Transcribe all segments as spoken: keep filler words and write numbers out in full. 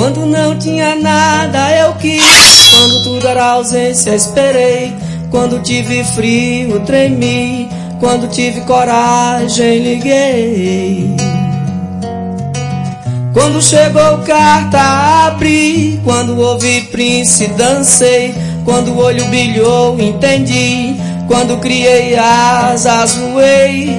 Quando não tinha nada eu quis, quando tudo era ausência esperei, quando tive frio tremi, quando tive coragem liguei. Quando chegou carta abri, quando ouvi Prince dancei, quando o olho brilhou entendi, quando criei asas voei.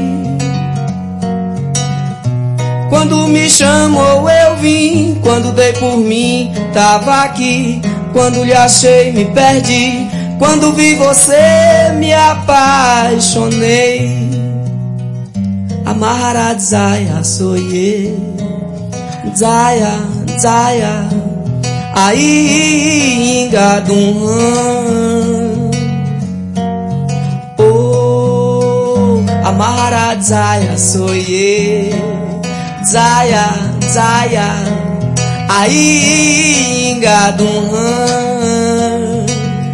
Quando me chamou eu vim, quando dei por mim tava aqui, quando lhe achei me perdi, quando vi você me apaixonei. Amahara Dzaya soye, Dzaya, Dzaya, aí Ingadunhan. Oh, Amahara Dzaya soye, Dzaya, Dzaya, aí Ingadunhan.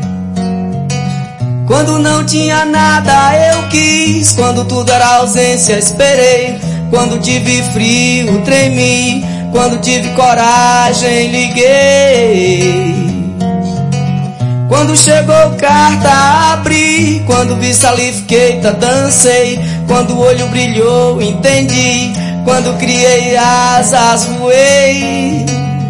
Quando não tinha nada eu quis, quando tudo era ausência esperei, quando tive frio tremi, quando tive coragem liguei. Quando chegou carta abri, quando vi salifiqueita dancei, quando o olho brilhou entendi, quando criei asas voei.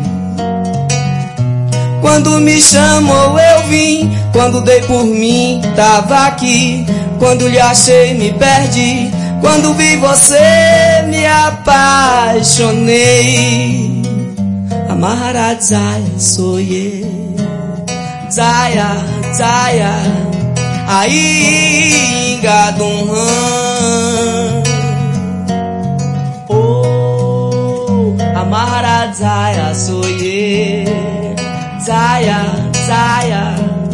Quando me chamou eu vim, quando dei por mim tava aqui, quando lhe achei me perdi, quando vi você me apaixonei. Amahara Dzaya soye, Dzaya, Dzaya, aí Ingadunhan. Oh, Amahara Dzaya soye, Dzaya, Dzaya,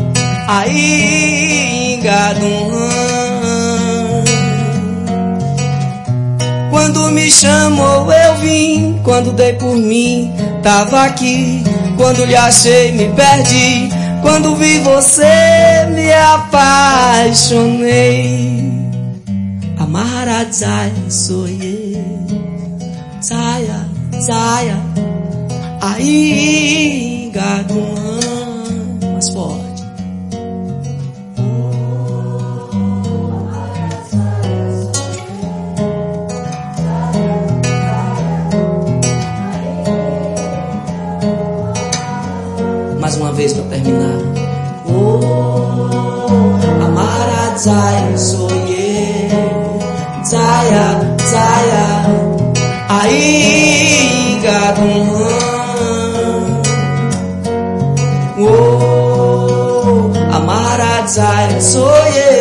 aí Ingadunhan. Quando me chamou eu vim, quando dei por mim tava aqui, quando lhe achei me perdi, quando vi você me apaixonei. Amahara Dzaya soye, Dzaya, Dzaya, aí Ingadunhan. Mais forte. Mais uma vez para terminar. Oh, Amahara Dzaya soye, Dzaya, Dzaya, aí Ingadunhan. Oh, Amahara Dzaya soye,